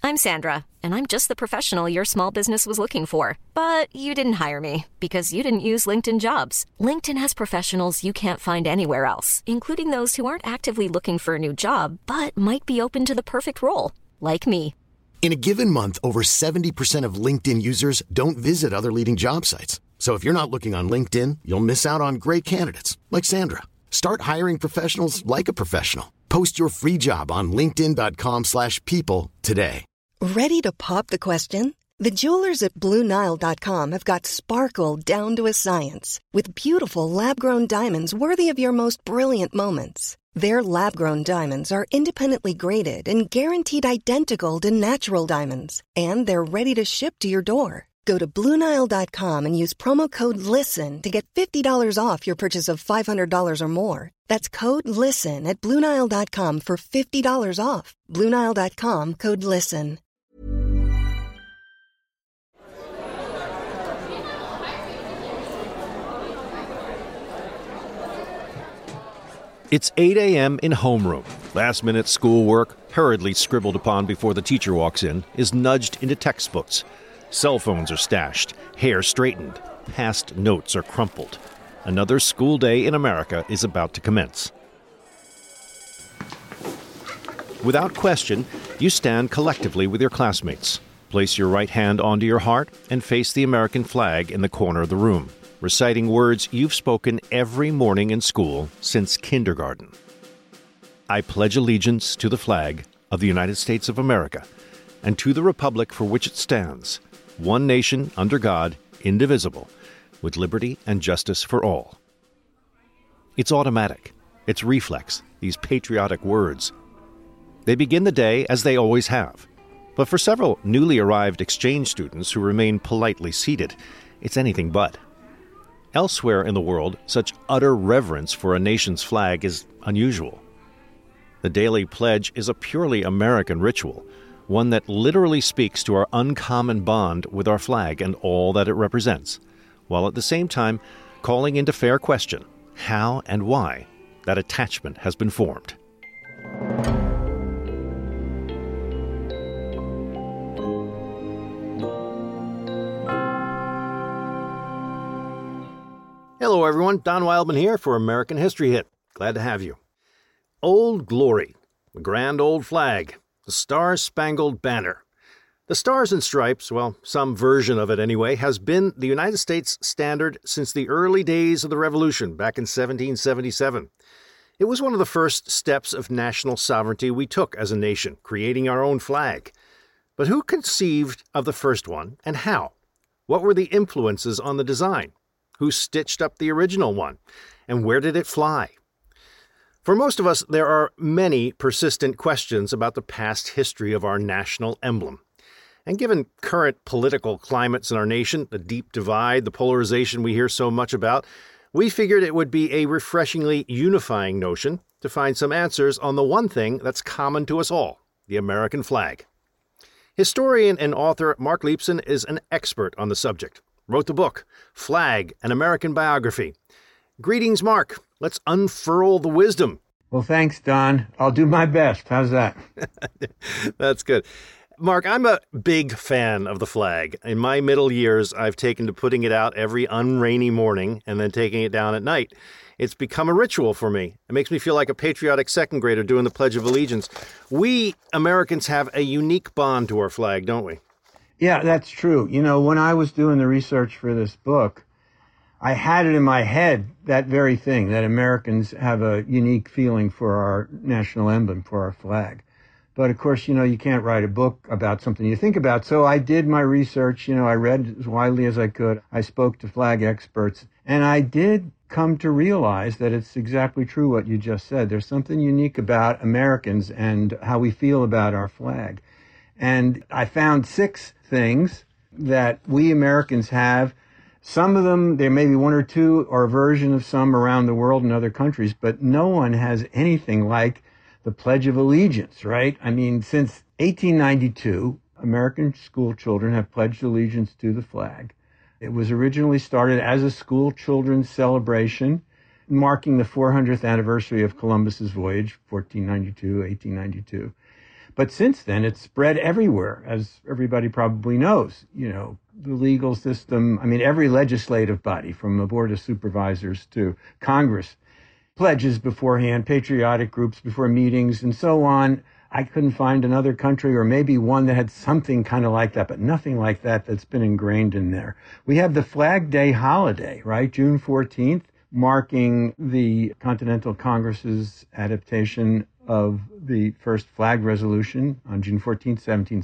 I'm Sandra, and I'm just the professional your small business was looking for. But you didn't hire me because you didn't use LinkedIn Jobs. LinkedIn has professionals you can't find anywhere else, including those who aren't actively looking for a new job, but might be open to the perfect role, like me. In a given month, over 70% of LinkedIn users don't visit other leading job sites. So if you're not looking on LinkedIn, you'll miss out on great candidates like Sandra. Start hiring professionals like a professional. Post your free job on linkedin.com/people today. Ready to pop the question? The jewelers at BlueNile.com have got sparkle down to a science with beautiful lab-grown diamonds worthy of your most brilliant moments. Their lab-grown diamonds are independently graded and guaranteed identical to natural diamonds, and they're ready to ship to your door. Go to BlueNile.com and use promo code LISTEN to get $50 off your purchase of $500 or more. That's code LISTEN at BlueNile.com for $50 off. BlueNile.com, code LISTEN. It's 8 a.m. in homeroom. Last-minute schoolwork, hurriedly scribbled upon before the teacher walks in, is nudged into textbooks. Cell phones are stashed, hair straightened, past notes are crumpled. Another school day in America is about to commence. Without question, you stand collectively with your classmates. Place your right hand onto your heart and face the American flag in the corner of the room, reciting words you've spoken every morning in school since kindergarten. I pledge allegiance to the flag of the United States of America and to the republic for which it stands, one nation under God, indivisible, with liberty and justice for all. It's automatic. It's reflex, these patriotic words. They begin the day as they always have. But for several newly arrived exchange students who remain politely seated, it's anything but. Elsewhere in the world, such utter reverence for a nation's flag is unusual. The daily pledge is a purely American ritual, one that literally speaks to our uncommon bond with our flag and all that it represents, while at the same time calling into fair question how and why that attachment has been formed. Hello everyone, Don Wildman here for American History Hit. Glad to have you. Old Glory, the grand old flag, the Star-Spangled Banner. The Stars and Stripes, well, some version of it anyway, has been the United States standard since the early days of the Revolution back in 1777. It was one of the first steps of national sovereignty we took as a nation, creating our own flag. But who conceived of the first one and how? What were the influences on the design? Who stitched up the original one? And where did it fly? For most of us, there are many persistent questions about the past history of our national emblem. And given current political climates in our nation, the deep divide, the polarization we hear so much about, we figured it would be a refreshingly unifying notion to find some answers on the one thing that's common to us all, the American flag. Historian and author Mark Leibsohn is an expert on the subject. Wrote the book, Flag, An American Biography. Greetings, Mark. Let's unfurl the wisdom. Well, thanks, Don. I'll do my best. How's that? That's good. Mark, I'm a big fan of the flag. In my middle years, I've taken to putting it out every unrainy morning and then taking it down at night. It's become a ritual for me. It makes me feel like a patriotic second grader doing the Pledge of Allegiance. We Americans have a unique bond to our flag, don't we? Yeah, that's true. You know, when I was doing the research for this book, I had it in my head, that very thing, that Americans have a unique feeling for our national emblem, for our flag. But of course, you know, you can't write a book about something you think about. So I did my research, you know, I read as widely as I could. I spoke to flag experts, and I did come to realize that it's exactly true what you just said. There's something unique about Americans and how we feel about our flag. And I found 6 things that we Americans have. Some of them, there may be 1 or 2 or a version of some around the world in other countries, but no one has anything like the Pledge of Allegiance, right? I mean, since 1892, American school children have pledged allegiance to the flag. It was originally started as a school children's celebration, marking the 400th anniversary of Columbus's voyage, 1492, 1892. But since then, it's spread everywhere, as everybody probably knows. You know, the legal system, I mean, every legislative body, from the Board of Supervisors to Congress, pledges beforehand, patriotic groups before meetings, and so on. I couldn't find another country, or maybe one that had something kind of like that, but nothing like that that's been ingrained in there. We have the Flag Day holiday, right? June 14th, marking the Continental Congress's adaptation of the first flag resolution on June 14th,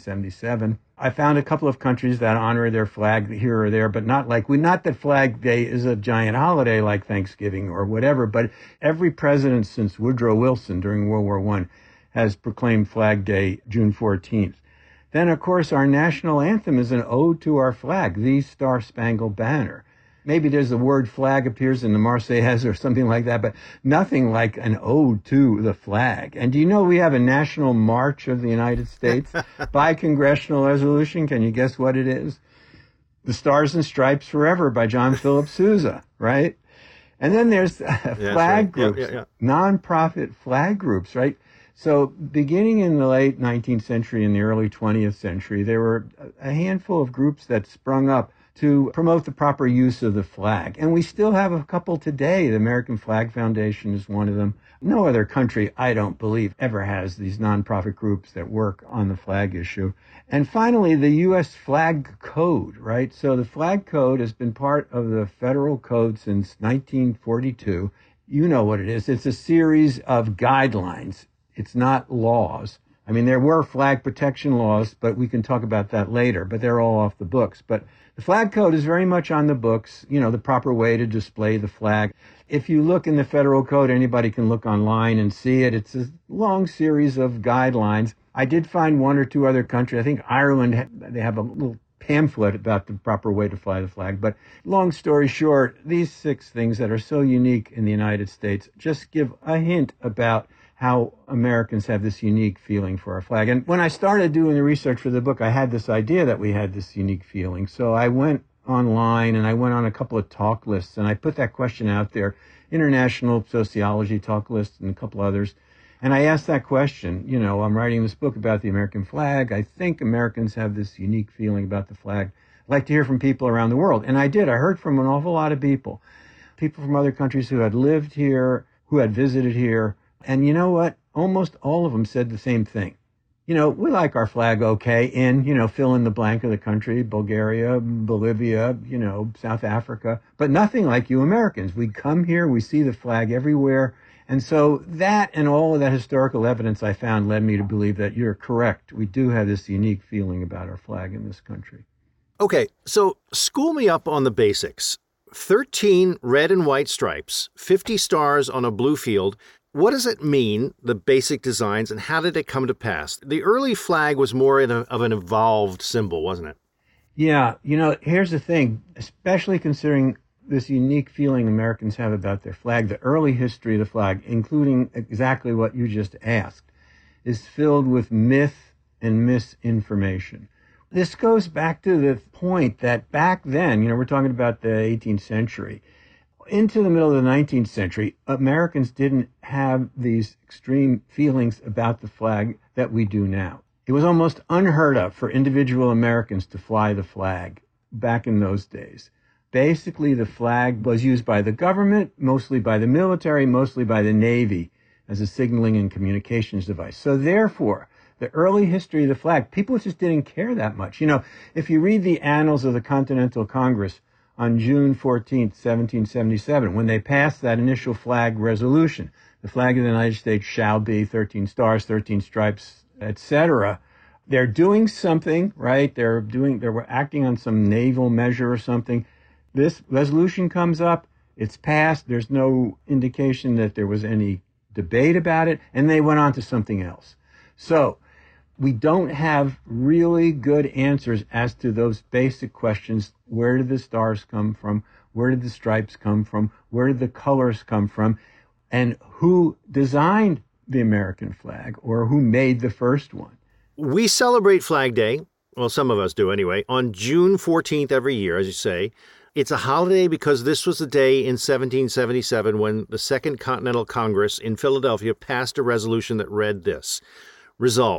1777. I found a couple of countries that honor their flag here or there, but not that Flag Day is a giant holiday like Thanksgiving or whatever, but every president since Woodrow Wilson during World War I has proclaimed Flag Day June 14th. Then, of course, our national anthem is an ode to our flag, the Star-Spangled Banner. Maybe there's the word flag appears in the Marseillaise or something like that, but nothing like an ode to the flag. And do you know we have a national march of the United States by congressional resolution? Can you guess what it is? The Stars and Stripes Forever by John Philip Sousa, right? And then there's flag groups, nonprofit flag groups, right? So beginning in the late 19th century and the early 20th century, there were a handful of groups that sprung up to promote the proper use of the flag. And we still have a couple today. The American Flag Foundation is one of them. No other country, I don't believe, ever has these nonprofit groups that work on the flag issue. And finally, the U.S. Flag Code, right? So the Flag Code has been part of the federal code since 1942. You know what it is. It's a series of guidelines. It's not laws. I mean, there were flag protection laws, but we can talk about that later, but they're all off the books. But the Flag Code is very much on the books, you know, the proper way to display the flag. If you look in the federal code, anybody can look online and see it. It's a long series of guidelines. I did find one or two other countries. I think Ireland, they have a little pamphlet about the proper way to fly the flag. But long story short, these 6 things that are so unique in the United States just give a hint about how Americans have this unique feeling for our flag. And when I started doing the research for the book, I had this idea that we had this unique feeling. So I went online and I went on a couple of talk lists and I put that question out there, International Sociology talk lists and a couple others. And I asked that question, you know, I'm writing this book about the American flag. I think Americans have this unique feeling about the flag. I'd like to hear from people around the world. And I did. I heard from an awful lot of people from other countries who had lived here, who had visited here. And you know what? Almost all of them said the same thing. You know, we like our flag okay in, you know, fill in the blank of the country, Bulgaria, Bolivia, you know, South Africa, but nothing like you Americans. We come here, we see the flag everywhere. And so that and all of that historical evidence I found led me to believe that you're correct. We do have this unique feeling about our flag in this country. Okay, so school me up on the basics. 13 red and white stripes, 50 stars on a blue field. What does it mean, the basic designs, and how did it come to pass? The early flag was more of an evolved symbol, wasn't it? Yeah, you know, here's the thing, especially considering this unique feeling Americans have about their flag, the early history of the flag, including exactly what you just asked, is filled with myth and misinformation. This goes back to the point that back then, you know, we're talking about the 18th century, into the middle of the 19th century, Americans didn't have these extreme feelings about the flag that we do now. It was almost unheard of for individual Americans to fly the flag back in those days. Basically, the flag was used by the government, mostly by the military, mostly by the Navy as a signaling and communications device. So therefore, the early history of the flag, people just didn't care that much. You know, if you read the annals of the Continental Congress, on June 14th, 1777, when they passed that initial flag resolution, the flag of the United States shall be 13 stars, 13 stripes, etc. They're doing something, right? They were acting on some naval measure or something. This resolution comes up, it's passed, there's no indication that there was any debate about it, and they went on to something else. So we don't have really good answers as to those basic questions. Where did the stars come from? Where did the stripes come from? Where did the colors come from? And who designed the American flag, or who made the first one? We celebrate Flag Day, well, some of us do anyway, on June 14th every year, as you say. It's a holiday because this was the day in 1777 when the Second Continental Congress in Philadelphia passed a resolution that read this: Resolved,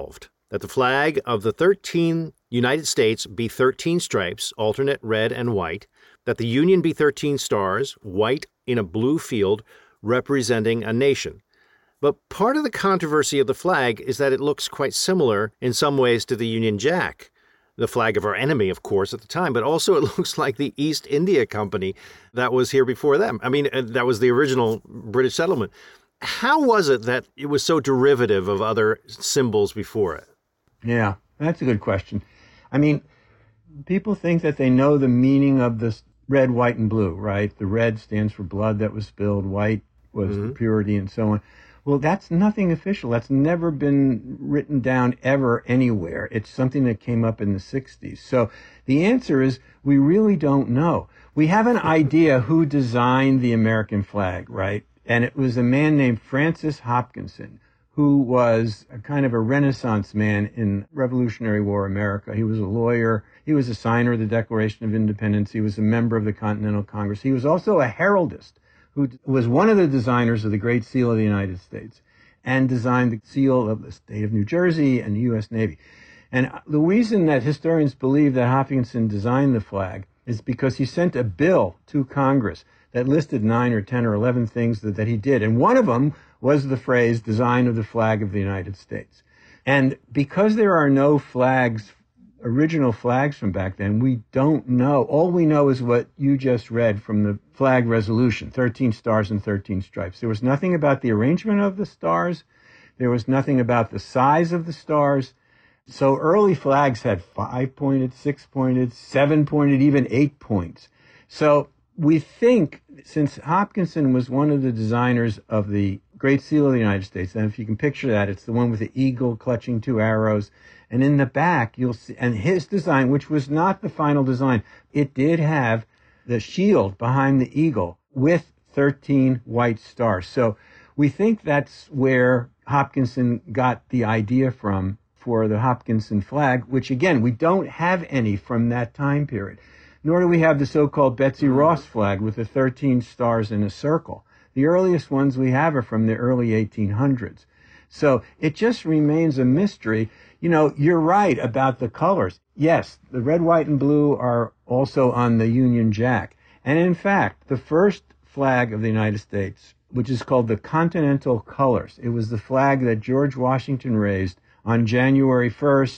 that the flag of the 13 United States be 13 stripes, alternate red and white, that the Union be 13 stars, white in a blue field, representing a nation. But part of the controversy of the flag is that it looks quite similar in some ways to the Union Jack, the flag of our enemy, of course, at the time, but also it looks like the East India Company that was here before them. I mean, that was the original British settlement. How was it that it was so derivative of other symbols before it? Yeah, that's a good question. I mean, people think that they know the meaning of this red, white, and blue, right? The red stands for blood that was spilled, white was the purity, and so on. Well, that's nothing official. That's never been written down ever anywhere. It's something that came up in the 60s. So the answer is we really don't know. We have an idea who designed the American flag, right? And it was a man named Francis Hopkinson, who was a kind of a Renaissance man in Revolutionary War America. He was a lawyer. He was a signer of the Declaration of Independence. He was a member of the Continental Congress. He was also a heraldist, who was one of the designers of the Great Seal of the United States and designed the seal of the state of New Jersey and the U.S. Navy. And the reason that historians believe that Hopkinson designed the flag is because he sent a bill to Congress that listed 9 or 10 or 11 things that he did. And one of them was the phrase, design of the flag of the United States. And because there are no flags, original flags from back then, we don't know. All we know is what you just read from the flag resolution, 13 stars and 13 stripes. There was nothing about the arrangement of the stars. There was nothing about the size of the stars. So early flags had 5-pointed, 6-pointed, 7-pointed, even 8 points. So we think, since Hopkinson was one of the designers of the Great Seal of the United States, and if you can picture that, it's the one with the eagle clutching 2 arrows. And in the back, you'll see, and his design, which was not the final design, it did have the shield behind the eagle with 13 white stars. So we think that's where Hopkinson got the idea from for the Hopkinson flag, which again, we don't have any from that time period. Nor do we have the so-called Betsy Ross flag with the 13 stars in a circle. The earliest ones we have are from the early 1800s. So it just remains a mystery. You know, you're right about the colors. Yes, the red, white, and blue are also on the Union Jack. And in fact, the first flag of the United States, which is called the Continental Colors, it was the flag that George Washington raised on January 1st,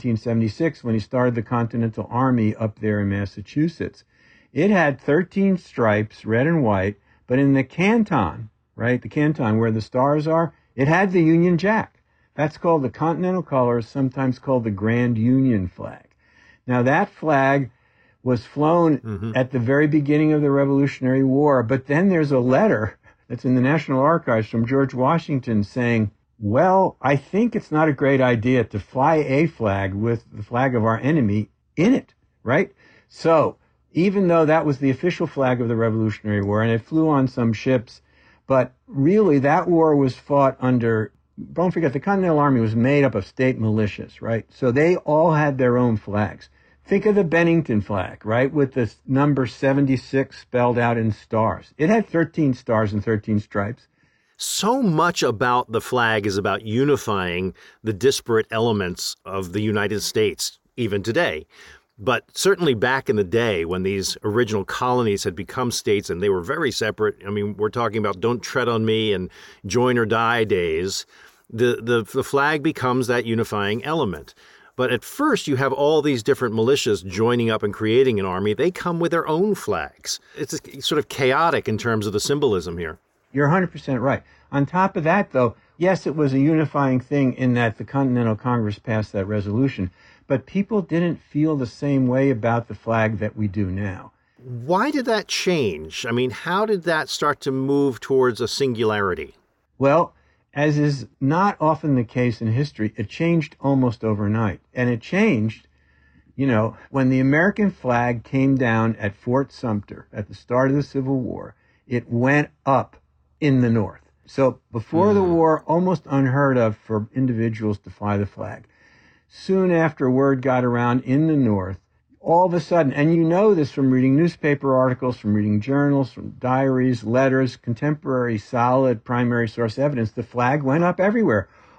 1776, when he started the Continental Army up there in Massachusetts. It had 13 stripes, red and white, but in the canton, right, the canton where the stars are, it had the Union Jack. That's called the Continental Colors, sometimes called the Grand Union flag. Now, that flag was flown at the very beginning of the Revolutionary War, but then there's a letter that's in the National Archives from George Washington saying, well, I think it's not a great idea to fly a flag with the flag of our enemy in it, right? So even though that was the official flag of the Revolutionary War, and it flew on some ships, but really that war was fought under, don't forget, the Continental Army was made up of state militias, right? So they all had their own flags. Think of the Bennington flag, right, with the number 76 spelled out in stars. It had 13 stars and 13 stripes. So much about the flag is about unifying the disparate elements of the United States, even today. But certainly back in the day when these original colonies had become states and they were very separate, I mean, we're talking about don't tread on me and join or die days, the flag becomes that unifying element. But at first you have all these different militias joining up and creating an army. They come with their own flags. It's sort of chaotic in terms of the symbolism here. You're 100% right. On top of that, though, yes, it was a unifying thing in that the Continental Congress passed that resolution, but people didn't feel the same way about the flag that we do now. Why did that change? I mean, how did that start to move towards a singularity? Well, as is not often the case in history, it changed almost overnight. And it changed, you know, when the American flag came down at Fort Sumter at the start of the Civil War, it went up in the North. So before the war, almost unheard of for individuals to fly the flag. Soon after word got around in the North, all of a sudden, and you know this from reading newspaper articles, from reading journals, from diaries, letters, contemporary, solid primary source evidence, the flag went up everywhere.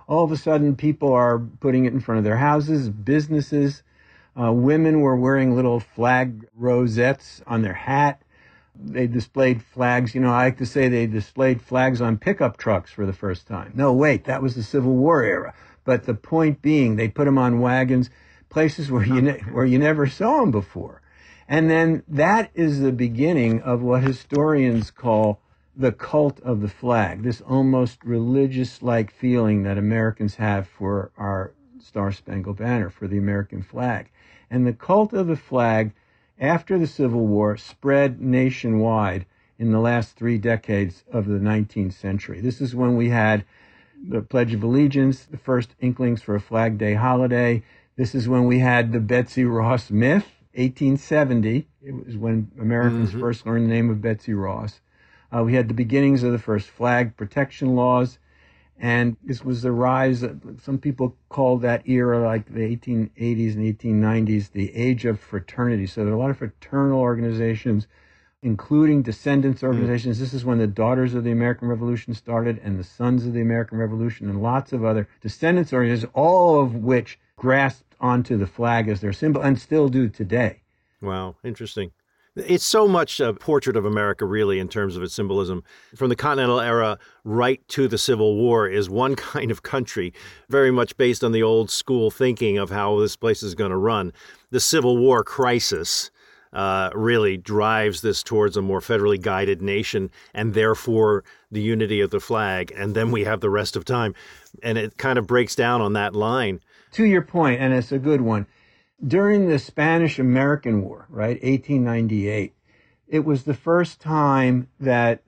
all of a sudden people are putting it in front of their houses, businesses. Women were wearing little flag rosettes on their hat. They displayed flags. I like to say they displayed flags on pickup trucks for the first time. No, wait, that was the Civil War era. But the point being, they put them on wagons, places where you never saw them before. And then that is the beginning of what historians call the cult of the flag, this almost religious-like feeling that Americans have for our Star-Spangled Banner, for the American flag. And the cult of the flag, after the Civil War, spread nationwide in the last 3 decades of the 19th century. This is when we had the Pledge of Allegiance, the first inklings for a Flag Day holiday. This is when we had the Betsy Ross myth, 1870. It was when Americans first learned the name of Betsy Ross. We had the beginnings of the first flag protection laws. And this was the rise, some people call that era, like the 1880s and 1890s, the age of fraternity. So there are a lot of fraternal organizations, including descendants organizations. This is when the Daughters of the American Revolution started, and the Sons of the American Revolution, and lots of other descendants organizations, all of which grasped onto the flag as their symbol and still do today. Wow, interesting. It's so much a portrait of America, really, in terms of its symbolism. From the Continental era right to the Civil War is one kind of country, very much based on the old school thinking of how this place is going to run. The Civil War crisis really drives this towards a more federally guided nation, and therefore the unity of the flag. And then we have the rest of time. And it kind of breaks down on that line. To your point, and it's a good one, during the Spanish-American War, right, 1898, it was the first time that,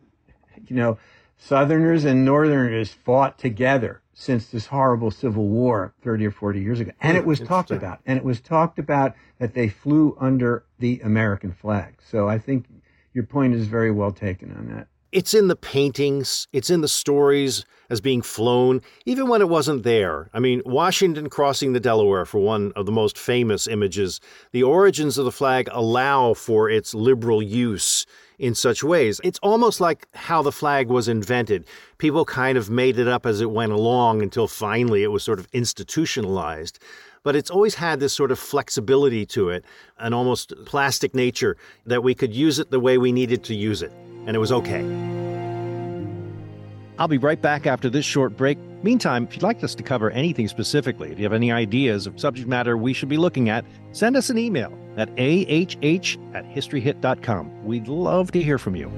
Southerners and Northerners fought together since this horrible Civil War 30 or 40 years ago. And it was talked about. And it was talked about that they flew under the American flag. So I think your point is very well taken on that. It's in the paintings, it's in the stories as being flown, even when it wasn't there. I mean, Washington crossing the Delaware, for one of the most famous images, the origins of the flag allow for its liberal use in such ways. It's almost like how the flag was invented. People kind of made it up as it went along until finally it was sort of institutionalized. But it's always had this sort of flexibility to it, an almost plastic nature, that we could use it the way we needed to use it. And it was okay. I'll be right back after this short break. Meantime, if you'd like us to cover anything specifically, if you have any ideas of subject matter we should be looking at, send us an email at ahh@historyhit.com. We'd love to hear from you.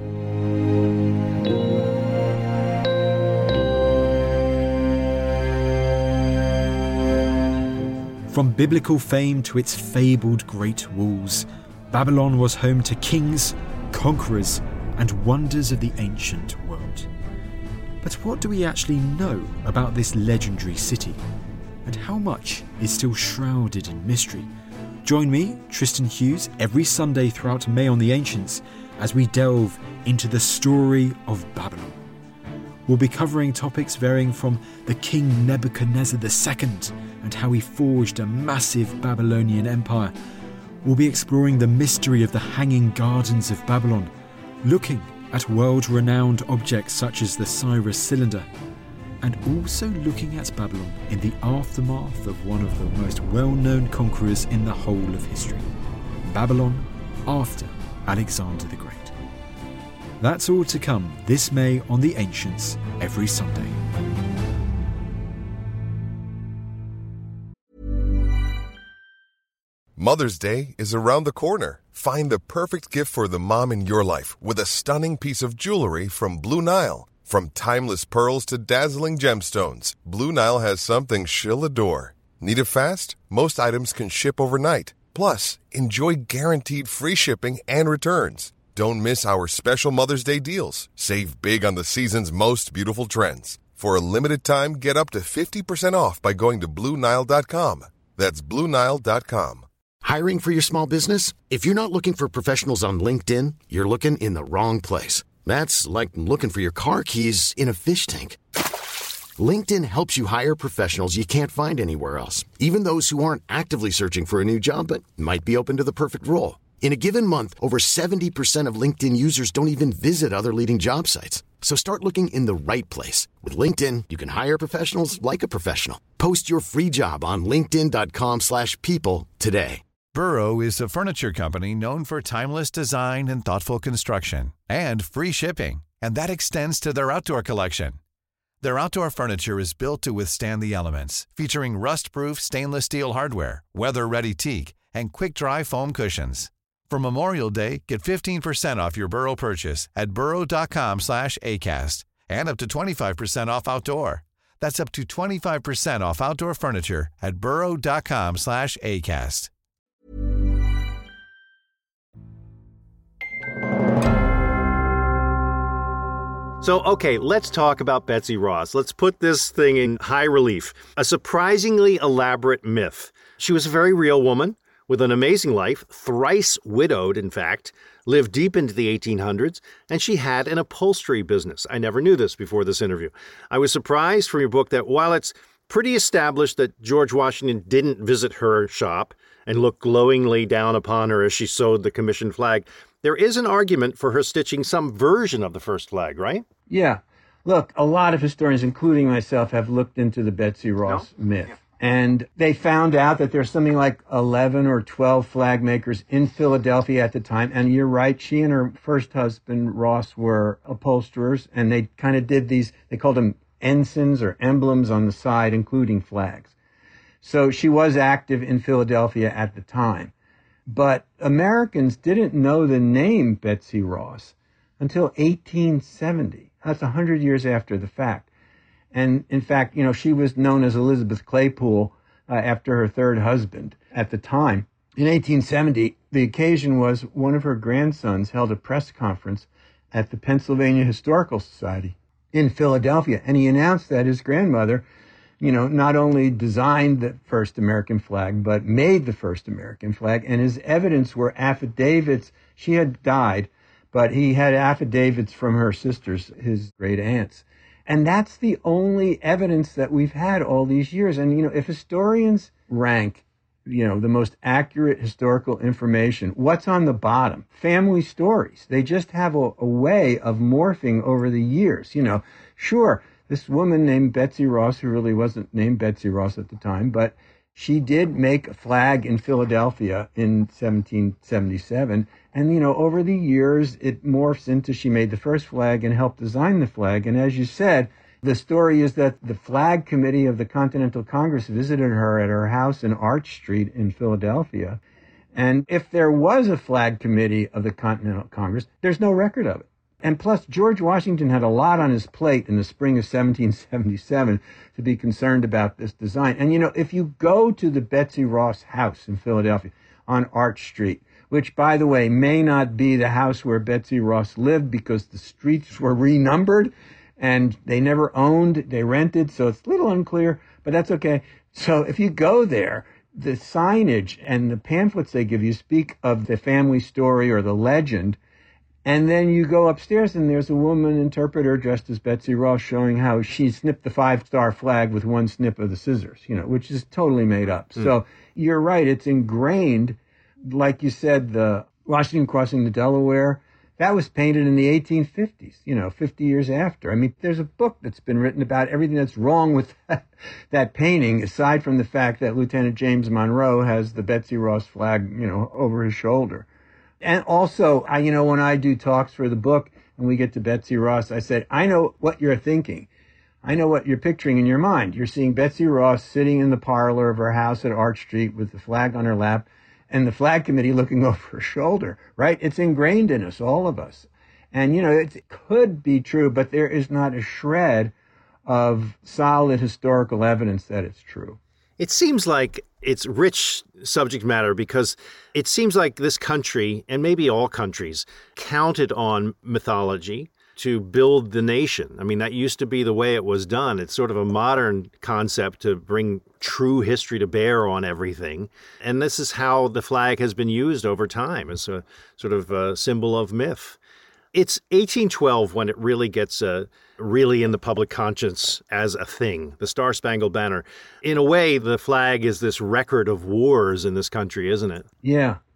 From biblical fame to its fabled great walls, Babylon was home to kings, conquerors, and wonders of the ancient world. But what do we actually know about this legendary city? And how much is still shrouded in mystery? Join me, Tristan Hughes, every Sunday throughout May on the Ancients as we delve into the story of Babylon. We'll be covering topics varying from the King Nebuchadnezzar II and how he forged a massive Babylonian empire. We'll be exploring the mystery of the Hanging Gardens of Babylon, looking at world-renowned objects such as the Cyrus Cylinder, and also looking at Babylon in the aftermath of one of the most well-known conquerors in the whole of history, Babylon after Alexander the Great. That's all to come this May on The Ancients, every Sunday. Mother's Day is around the corner. Find the perfect gift for the mom in your life with a stunning piece of jewelry from Blue Nile. From timeless pearls to dazzling gemstones, Blue Nile has something she'll adore. Need it fast? Most items can ship overnight. Plus, enjoy guaranteed free shipping and returns. Don't miss our special Mother's Day deals. Save big on the season's most beautiful trends. For a limited time, get up to 50% off by going to BlueNile.com. That's BlueNile.com. Hiring for your small business? If you're not looking for professionals on LinkedIn, you're looking in the wrong place. That's like looking for your car keys in a fish tank. LinkedIn helps you hire professionals you can't find anywhere else, even those who aren't actively searching for a new job but might be open to the perfect role. In a given month, over 70% of LinkedIn users don't even visit other leading job sites. So start looking in the right place. With LinkedIn, you can hire professionals like a professional. Post your free job on linkedin.com/people today. Burrow is a furniture company known for timeless design and thoughtful construction and free shipping, and that extends to their outdoor collection. Their outdoor furniture is built to withstand the elements, featuring rust-proof stainless steel hardware, weather-ready teak, and quick-dry foam cushions. For Memorial Day, get 15% off your Burrow purchase at burrow.com/ACAST and up to 25% off outdoor. That's up to 25% off outdoor furniture at burrow.com/ACAST. So, okay, let's talk about Betsy Ross. Let's put this thing in high relief. A surprisingly elaborate myth. She was a very real woman with an amazing life, thrice widowed, in fact, lived deep into the 1800s, and she had an upholstery business. I never knew this before this interview. I was surprised from your book that while it's pretty established that George Washington didn't visit her shop and look glowingly down upon her as she sewed the commissioned flag, there is an argument for her stitching some version of the first flag, right? Yeah. Look, a lot of historians, including myself, have looked into the Betsy Ross myth. Yeah. And they found out that there's something like 11 or 12 flag makers in Philadelphia at the time. And you're right, she and her first husband, Ross, were upholsterers. And they kind of did these, they called them ensigns or emblems on the side, including flags. So she was active in Philadelphia at the time. But Americans didn't know the name Betsy Ross until 1870. That's 100 years after the fact. And in fact, you know, she was known as Elizabeth Claypool after her third husband at the time. In 1870, the occasion was one of her grandsons held a press conference at the Pennsylvania Historical Society in Philadelphia. And he announced that his grandmother, you know, not only designed the first American flag, but made the first American flag. And his evidence were affidavits. She had died, but he had affidavits from her sisters, his great aunts. And that's the only evidence that we've had all these years. And, you know, if historians rank, you know, the most accurate historical information, what's on the bottom? Family stories. They just have a way of morphing over the years. You know, sure, this woman named Betsy Ross, who really wasn't named Betsy Ross at the time, but she did make a flag in Philadelphia in 1777. And, you know, over the years, it morphs into she made the first flag and helped design the flag. And as you said, the story is that the flag committee of the Continental Congress visited her at her house in Arch Street in Philadelphia. And if there was a flag committee of the Continental Congress, there's no record of it. And plus, George Washington had a lot on his plate in the spring of 1777 to be concerned about this design. And, you know, if you go to the Betsy Ross house in Philadelphia on Arch Street, which, by the way, may not be the house where Betsy Ross lived because the streets were renumbered and they never owned, they rented, so it's a little unclear, but that's okay. So if you go there, the signage and the pamphlets they give you speak of the family story or the legend. And then you go upstairs and there's a woman interpreter dressed as Betsy Ross showing how she snipped the 5-star flag with one snip of the scissors, you know, which is totally made up. So you're right. It's ingrained. Like you said, the Washington crossing the Delaware, that was painted in the 1850s, you know, 50 years after. I mean, there's a book that's been written about everything that's wrong with that painting, aside from the fact that Lieutenant James Monroe has the Betsy Ross flag, you know, over his shoulder. And also, you know, when I do talks for the book and we get to Betsy Ross, I said, I know what you're thinking. I know what you're picturing in your mind. You're seeing Betsy Ross sitting in the parlor of her house at Arch Street with the flag on her lap and the flag committee looking over her shoulder, right? It's ingrained in us, all of us. And, you know, it could be true, but there is not a shred of solid historical evidence that it's true. It seems like it's rich subject matter because it seems like this country, and maybe all countries, counted on mythology to build the nation. I mean, that used to be the way it was done. It's sort of a modern concept to bring true history to bear on everything. And this is how the flag has been used over time as a sort of a symbol of myth. It's 1812 when it really gets really in the public conscience as a thing, the Star-Spangled Banner. In a way, the flag is this record of wars in this country, isn't it? Yeah,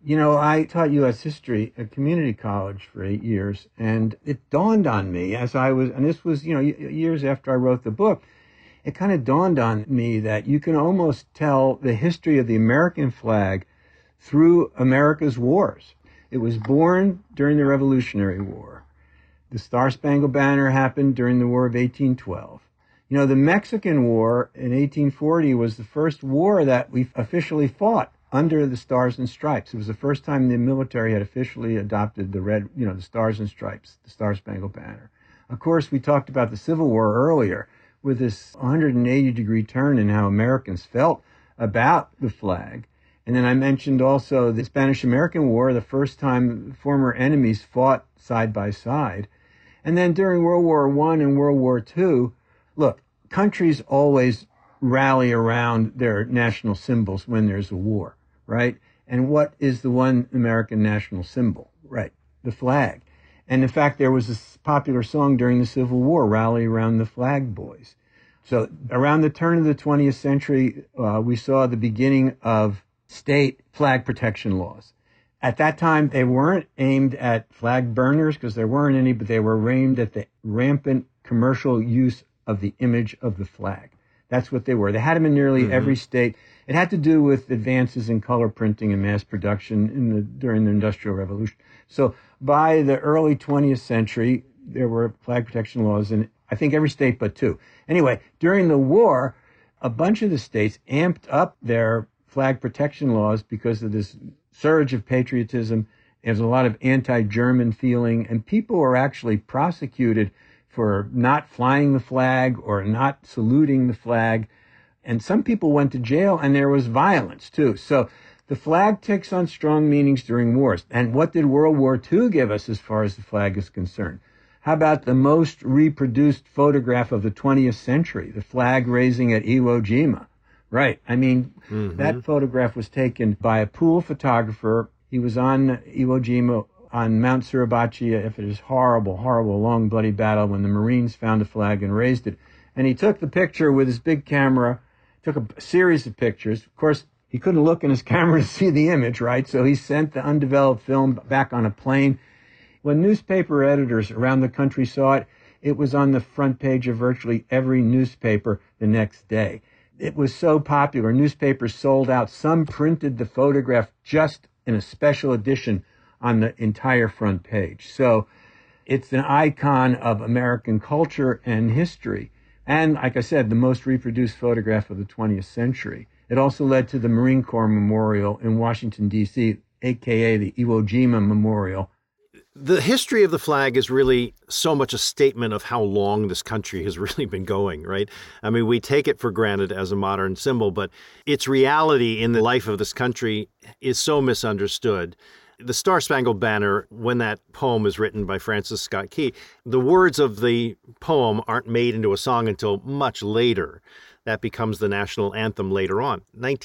You know, I taught U.S. history at community college for 8 years, and it dawned on me as I was, and this was, years after I wrote the book, it kind of dawned on me that you can almost tell the history of the American flag through America's wars. It was born during the Revolutionary War. The Star-Spangled Banner happened during the War of 1812. You know, the Mexican War in 1840 was the first war that we officially fought under the Stars and Stripes. It was the first time the military had officially adopted the red, the Stars and Stripes, the Star-Spangled Banner. Of course, we talked about the Civil War earlier with this 180-degree turn in how Americans felt about the flag. And then I mentioned also the Spanish-American War, the first time former enemies fought side by side. And then during World War I and World War II, look, countries always rally around their national symbols when there's a war, right? And what is the one American national symbol? Right, the flag. And in fact, there was this popular song during the Civil War, Rally Around the Flag Boys. So around the turn of the 20th century, we saw the beginning of state flag protection laws. At that time, they weren't aimed at flag burners because there weren't any, but they were aimed at the rampant commercial use of the image of the flag. That's what they were. They had them in nearly every state. It had to do with advances in color printing and mass production during the Industrial Revolution. So by the early 20th century, there were flag protection laws in, I think, every state but two. Anyway, during the war, a bunch of the states amped up their flag protection laws because of this surge of patriotism. There's a lot of anti-German feeling, and people were actually prosecuted for not flying the flag or not saluting the flag. And some people went to jail, and there was violence, too. So the flag takes on strong meanings during wars. And what did World War II give us as far as the flag is concerned? How about the most reproduced photograph of the 20th century, the flag raising at Iwo Jima? Right. I mean, that photograph was taken by a pool photographer. He was on Iwo Jima on Mount Suribachi after this horrible, long, bloody battle when the Marines found the flag and raised it. And he took the picture with his big camera, took a series of pictures. Of course, he couldn't look in his camera to see the image, right? So he sent the undeveloped film back on a plane. When newspaper editors around the country saw it, it was on the front page of virtually every newspaper the next day. It was so popular. Newspapers sold out. Some printed the photograph just in a special edition on the entire front page. So it's an icon of American culture and history. And like I said, the most reproduced photograph of the 20th century. It also led to the Marine Corps Memorial in Washington, D.C., a.k.a. the Iwo Jima Memorial. The history of the flag is really so much a statement of how long this country has really been going, right? I mean, we take it for granted as a modern symbol, but its reality in the life of this country is so misunderstood. The Star-Spangled Banner, when that poem is written by Francis Scott Key, the words of the poem aren't made into a song until much later. That becomes the national anthem later on,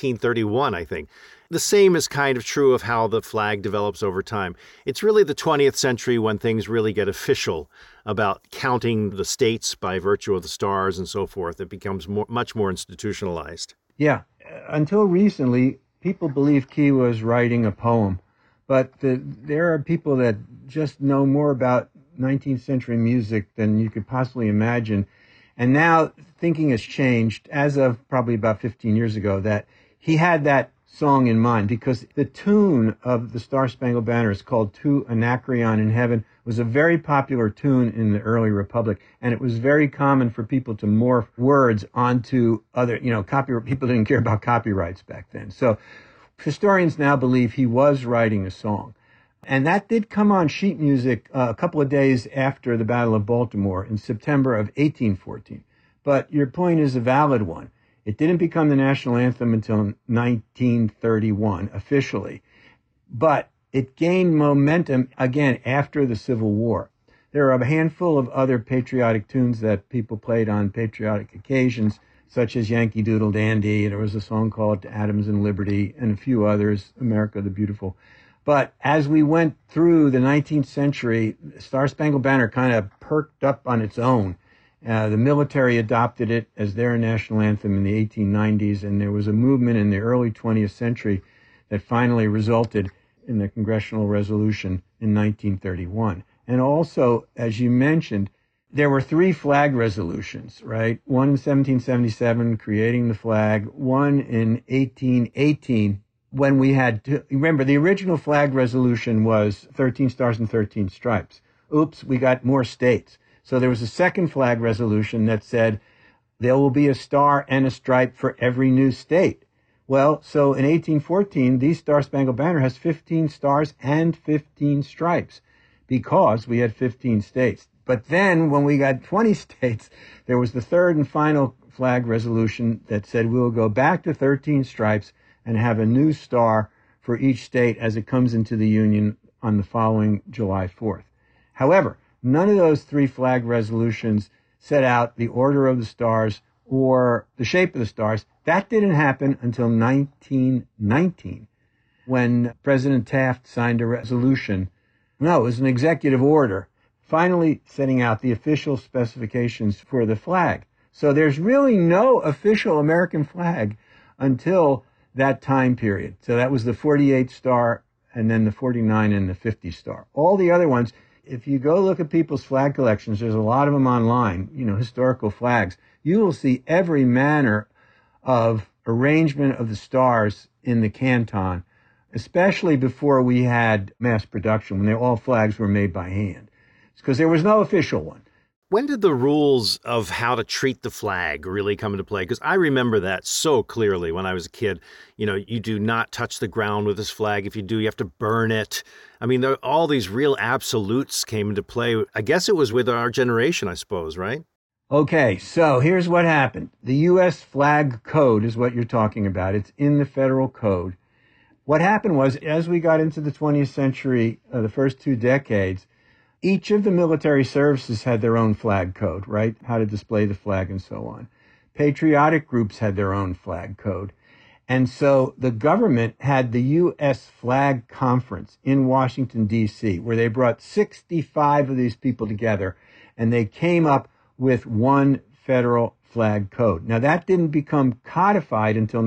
1931, I think. The same is kind of true of how the flag develops over time. It's really the 20th century when things really get official about counting the states by virtue of the stars and so forth. It becomes much more institutionalized. Yeah. Until recently, people believed Key was writing a poem. But there are people that just know more about 19th century music than you could possibly imagine. And now thinking has changed as of probably about 15 years ago that he had that song in mind because the tune of the Star-Spangled Banner is called To Anacreon in Heaven. It was a very popular tune in the early Republic, and it was very common for people to morph words onto other, copyright. People didn't care about copyrights back then. So historians now believe he was writing a song. And that did come on sheet music a couple of days after the Battle of Baltimore in September of 1814. But your point is a valid one. It didn't become the national anthem until 1931 officially, but it gained momentum again after the Civil War. There are a handful of other patriotic tunes that people played on patriotic occasions, such as Yankee Doodle Dandy. There was a song called Adams and Liberty and a few others, America the Beautiful. But as we went through the 19th century, Star-Spangled Banner kind of perked up on its own. The military adopted it as their national anthem in the 1890s, and there was a movement in the early 20th century that finally resulted in the congressional resolution in 1931. And also, as you mentioned, there were 3 flag resolutions, right? One in 1777, creating the flag. One in 1818, when we had to, remember, the original flag resolution was 13 stars and 13 stripes. Oops, we got more states. So there was a second flag resolution that said there will be a star and a stripe for every new state. Well, so in 1814, the Star-Spangled Banner has 15 stars and 15 stripes because we had 15 states. But then when we got 20 states, there was the third and final flag resolution that said we will go back to 13 stripes and have a new star for each state as it comes into the Union on the following July 4th. However, none of those 3 flag resolutions set out the order of the stars or the shape of the stars. That didn't happen until 1919, when President Taft signed a resolution. No, it was an executive order, finally setting out the official specifications for the flag. So there's really no official American flag until that time period. So that was the 48 star and then the 49 and the 50 star. All the other ones, if you go look at people's flag collections, there's a lot of them online, historical flags. You will see every manner of arrangement of the stars in the canton, especially before we had mass production, when all flags were made by hand. It's because there was no official one. When did the rules of how to treat the flag really come into play? Because I remember that so clearly when I was a kid. You do not touch the ground with this flag. If you do, you have to burn it. I mean, all these real absolutes came into play. I guess it was with our generation, I suppose, right? Okay, so here's what happened. The U.S. Flag Code is what you're talking about. It's in the federal code. What happened was, as we got into the 20th century, the first 2 decades, each of the military services had their own flag code, right? How to display the flag and so on. Patriotic groups had their own flag code. And so the government had the U.S. Flag Conference in Washington, D.C., where they brought 65 of these people together, and they came up with one federal flag code. Now, that didn't become codified until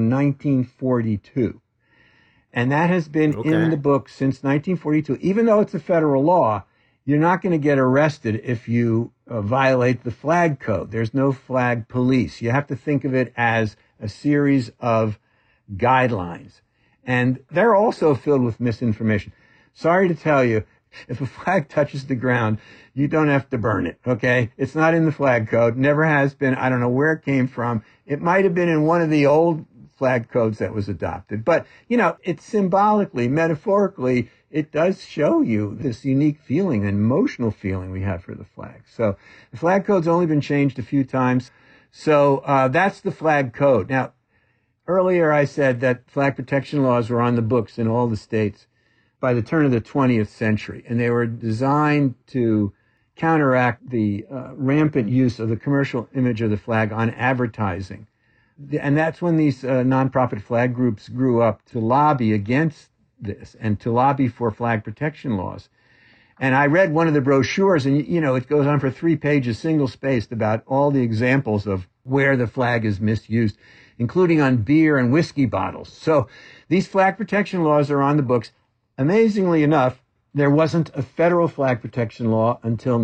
1942. And that has been in the book since 1942. Even though it's a federal law, you're not going to get arrested if you violate the flag code. There's no flag police. You have to think of it as a series of guidelines. And they're also filled with misinformation. Sorry to tell you, if a flag touches the ground, you don't have to burn it, okay? It's not in the flag code, never has been. I don't know where it came from. It might have been in one of the old flag codes that was adopted. But, it's symbolically, metaphorically, it does show you this unique feeling, an emotional feeling we have for the flag. So the flag code's only been changed a few times. So that's the flag code. Now, earlier I said that flag protection laws were on the books in all the states by the turn of the 20th century, and they were designed to counteract the rampant use of the commercial image of the flag on advertising. And that's when these nonprofit flag groups grew up to lobby against this and to lobby for flag protection laws. And I read one of the brochures, and it goes on for 3 pages, single-spaced, about all the examples of where the flag is misused, including on beer and whiskey bottles. So these flag protection laws are on the books. Amazingly enough, there wasn't a federal flag protection law until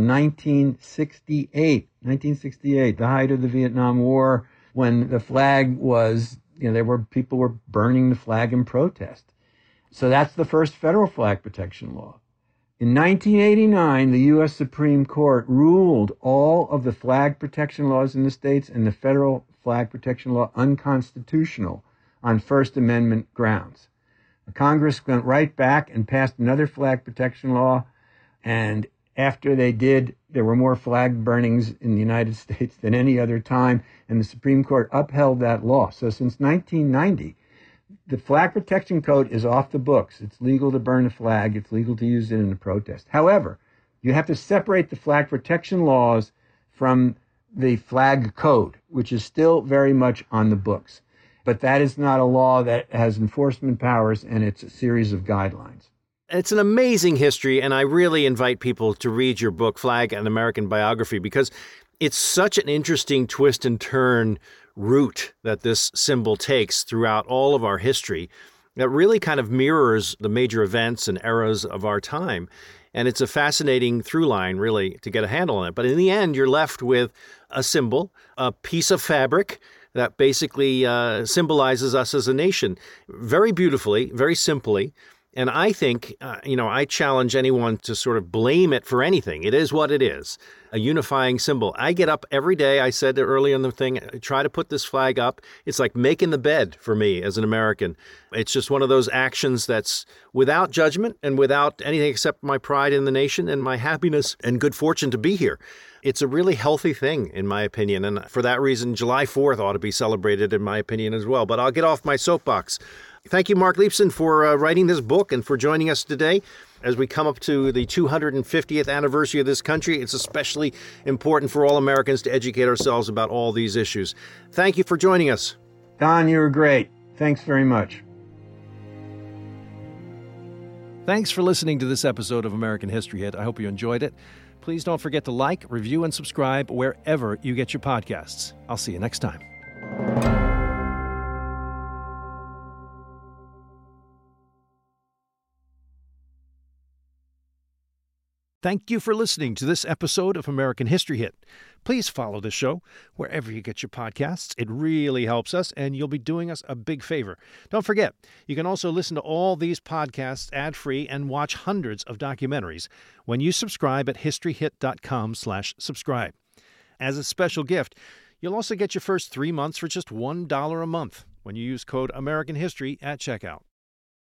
1968. 1968, the height of the Vietnam War, when the flag was, people were burning the flag in protest. So that's the first federal flag protection law. In 1989, the U.S. Supreme Court ruled all of the flag protection laws in the states and the federal flag protection law unconstitutional on First Amendment grounds. The Congress went right back and passed another flag protection law, and after they did, there were more flag burnings in the United States than any other time, and the Supreme Court upheld that law. So since 1990, the flag protection code is off the books. It's legal to burn a flag. It's legal to use it in a protest. However, you have to separate the flag protection laws from the flag code, which is still very much on the books. But that is not a law that has enforcement powers, and it's a series of guidelines. It's an amazing history, and I really invite people to read your book, Flag: An American Biography, because it's such an interesting twist and turn route that this symbol takes throughout all of our history. that really kind of mirrors the major events and eras of our time. And it's a fascinating through line, really, to get a handle on it. But in the end, you're left with a symbol, a piece of fabric that basically symbolizes us as a nation very beautifully, very simply. And I think, I challenge anyone to sort of blame it for anything. It is what it is, a unifying symbol. I get up every day, I said earlier in the thing, I try to put this flag up. It's like making the bed for me as an American. It's just one of those actions that's without judgment and without anything except my pride in the nation and my happiness and good fortune to be here. It's a really healthy thing, in my opinion. And for that reason, July 4th ought to be celebrated, in my opinion, as well. But I'll get off my soapbox. Thank you, Mark Leibsohn, for writing this book and for joining us today. As we come up to the 250th anniversary of this country, it's especially important for all Americans to educate ourselves about all these issues. Thank you for joining us. Don, you were great. Thanks very much. Thanks for listening to this episode of American History Hit. I hope you enjoyed it. Please don't forget to like, review, and subscribe wherever you get your podcasts. I'll see you next time. Thank you for listening to this episode of American History Hit. Please follow the show wherever you get your podcasts. It really helps us, and you'll be doing us a big favor. Don't forget, you can also listen to all these podcasts ad-free and watch hundreds of documentaries when you subscribe at historyhit.com/subscribe. As a special gift, you'll also get your first 3 months for just $1 a month when you use code American History at checkout.